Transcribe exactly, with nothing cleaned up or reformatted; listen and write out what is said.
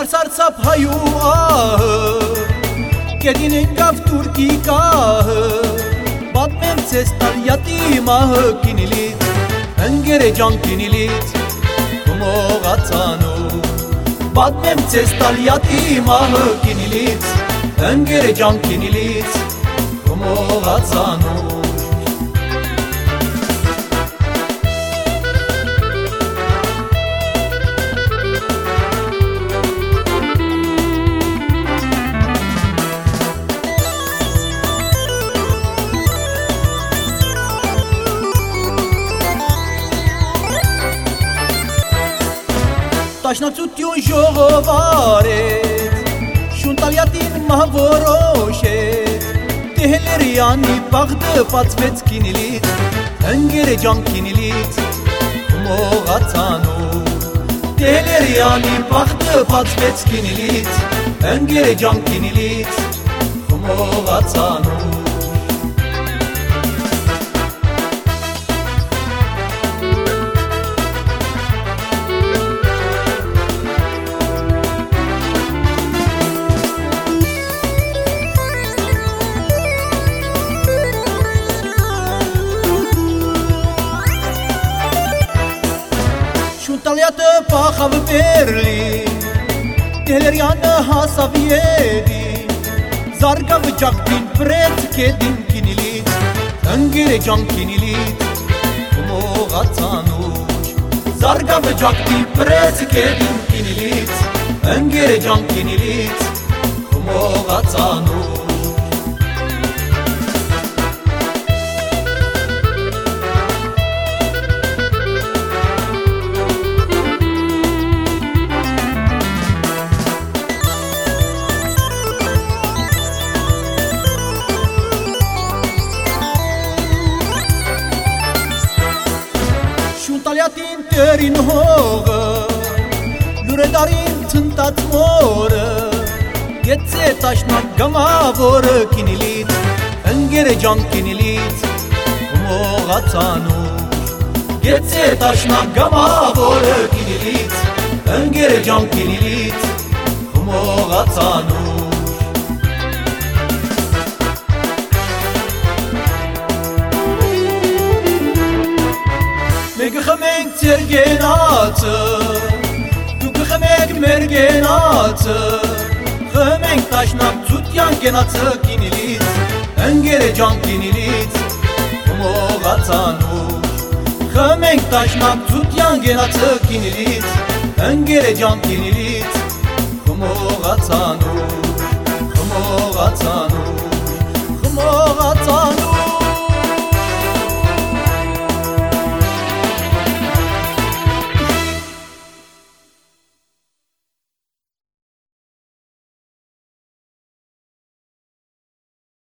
Սարսարցապ հայու ահը Կետինեն գավ թուրքի կահը Պատմեմ ձեզ տալյատի մահը կինիլից Ընգեր է ջան կինիլից Կմողացանու Պատմեմ ձեզ տալյատի մահը կինիլից Ընգեր է ջան կինիլից Կմողացանու Տաշնացություն ժողովարեց, շունտալյատին մահվորոշեց, Տեհելերյանի բաղդը պացվեց կինիլից, ընգեր է ջան կինիլից, մողացանու Տեհելերյանի բաղդը պացվեց կինիլից, ընգեր է ջան կինիլից, մողացանու Շունտալյատը պախավ Բերլին, Տեհելերյանը հասավ Եդին, Զարգավ ջակտին պրեց կետին կինիլից, ընգեր է ջան կինիլից, մողացանուր Զարգավ ջակտին պրեց կետին կինիլից, ընգեր է ջան կինիլից, մողացանուր Շունտալյատին տերին հողը, լուրեդարին թնտած մորը, Գեցե տաշնակ գամավորը կինիլից, ընգեր է ջան կինիլից, մողացանուր Գեցե տաշնակ գամավորը կինիլից, ընգեր է ջան կինիլից, մողացանուր Մենք խմենք ձեր գենացը, դուք խմեք մեր գենացը, խմենք տաշնակ ծուտյան գենացը կինիլից, ընգեր է ջան կինիլից, մողացանուր Խմենք տաշնակ ծուտյան գենացը կինիլից, ընգեր է ջան կինիլից, մողացանուր, մողացանուր